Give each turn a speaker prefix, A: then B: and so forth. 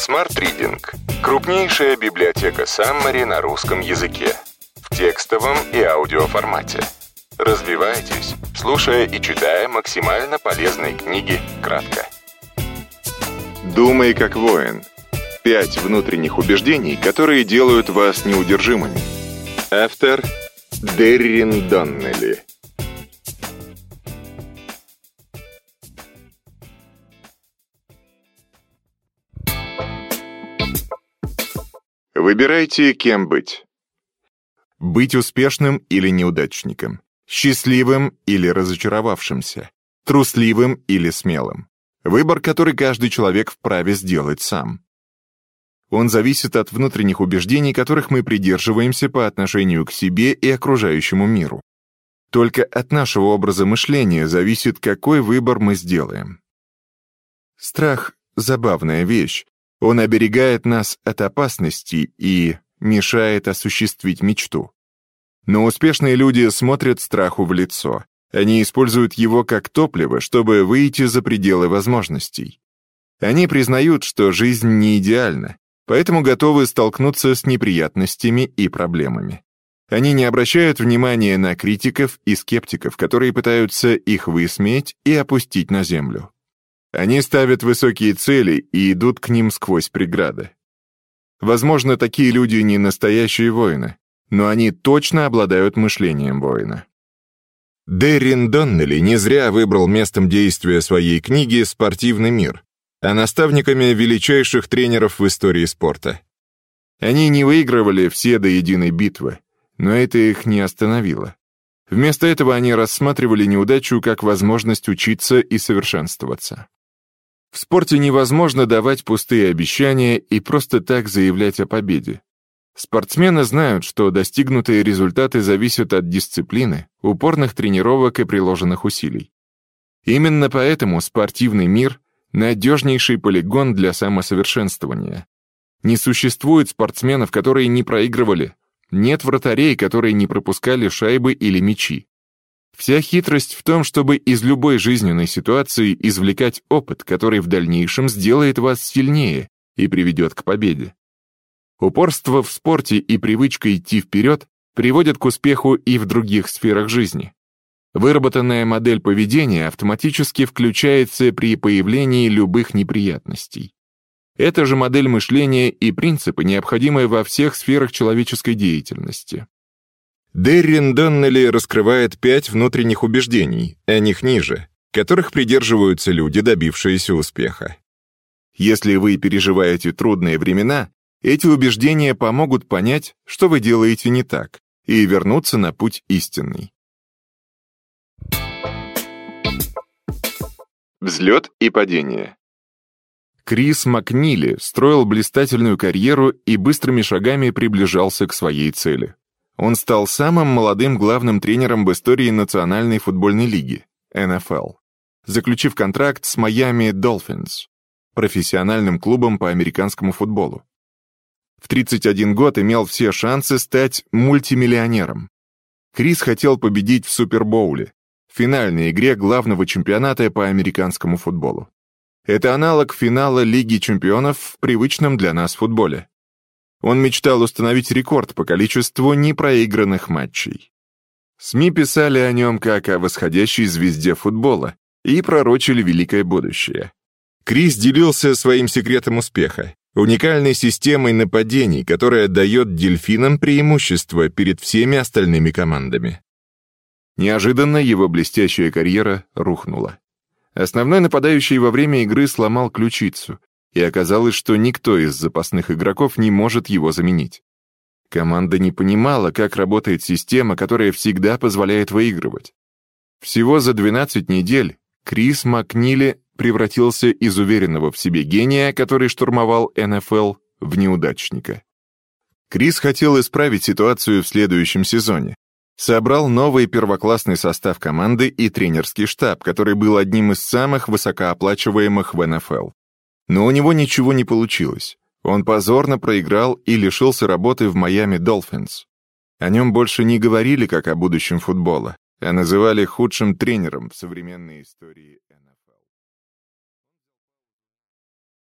A: Smart Reading – крупнейшая библиотека Summary на русском языке. В текстовом и аудиоформате. Развивайтесь, слушая и читая максимально полезные книги кратко. Думай как воин. 5 внутренних убеждений, которые делают вас неудержимыми. Автор Деррин Доннелли. Выбирайте, кем быть. Быть успешным или неудачником, счастливым или разочаровавшимся, трусливым или смелым. Выбор, который каждый человек вправе сделать сам. Он зависит от внутренних убеждений, которых мы придерживаемся по отношению к себе и окружающему миру. Только от нашего образа мышления зависит, какой выбор мы сделаем. Страх – забавная вещь. Он оберегает нас от опасностей и мешает осуществить мечту. Но успешные люди смотрят страху в лицо. Они используют его как топливо, чтобы выйти за пределы возможностей. Они признают, что жизнь не идеальна, поэтому готовы столкнуться с неприятностями и проблемами. Они не обращают внимания на критиков и скептиков, которые пытаются их высмеять и опустить на землю. Они ставят высокие цели и идут к ним сквозь преграды. Возможно, такие люди не настоящие воины, но они точно обладают мышлением воина. Деррин Доннелли не зря выбрал местом действия своей книги «Спортивный мир», а наставниками величайших тренеров в истории спорта. Они не выигрывали все до единой битвы, но это их не остановило. Вместо этого они рассматривали неудачу как возможность учиться и совершенствоваться. В спорте невозможно давать пустые обещания и просто так заявлять о победе. Спортсмены знают, что достигнутые результаты зависят от дисциплины, упорных тренировок и приложенных усилий. Именно поэтому спортивный мир – надежнейший полигон для самосовершенствования. Не существует спортсменов, которые не проигрывали, нет вратарей, которые не пропускали шайбы или мячи. Вся хитрость в том, чтобы из любой жизненной ситуации извлекать опыт, который в дальнейшем сделает вас сильнее и приведет к победе. Упорство в спорте и привычка идти вперед приводят к успеху и в других сферах жизни. Выработанная модель поведения автоматически включается при появлении любых неприятностей. Эта же модель мышления и принципы необходимы во всех сферах человеческой деятельности. Деррин Доннелли раскрывает 5 внутренних убеждений, о них ниже, которых придерживаются люди, добившиеся успеха. Если вы переживаете трудные времена, эти убеждения помогут понять, что вы делаете не так, и вернуться на путь истинный. Взлет и падение. Крис Макнили строил блистательную карьеру и быстрыми шагами приближался к своей цели. Он стал самым молодым главным тренером в истории Национальной футбольной лиги, НФЛ, заключив контракт с Miami Dolphins, профессиональным клубом по американскому футболу. В 31 год имел все шансы стать мультимиллионером. Крис хотел победить в Супербоуле, финальной игре главного чемпионата по американскому футболу. Это аналог финала Лиги чемпионов в привычном для нас футболе. Он мечтал установить рекорд по количеству непроигранных матчей. СМИ писали о нем как о восходящей звезде футбола и пророчили великое будущее. Крис делился своим секретом успеха — уникальной системой нападений, которая дает дельфинам преимущество перед всеми остальными командами. Неожиданно его блестящая карьера рухнула. Основной нападающий во время игры сломал ключицу, и оказалось, что никто из запасных игроков не может его заменить. Команда не понимала, как работает система, которая всегда позволяет выигрывать. Всего за 12 недель Крис Макнили превратился из уверенного в себе гения, который штурмовал НФЛ, в неудачника. Крис хотел исправить ситуацию в следующем сезоне. Собрал новый первоклассный состав команды и тренерский штаб, который был одним из самых высокооплачиваемых в НФЛ. Но у него ничего не получилось. Он позорно проиграл и лишился работы в Miami Dolphins. О нем больше не говорили как о будущем футбола, а называли худшим тренером в современной истории НФЛ.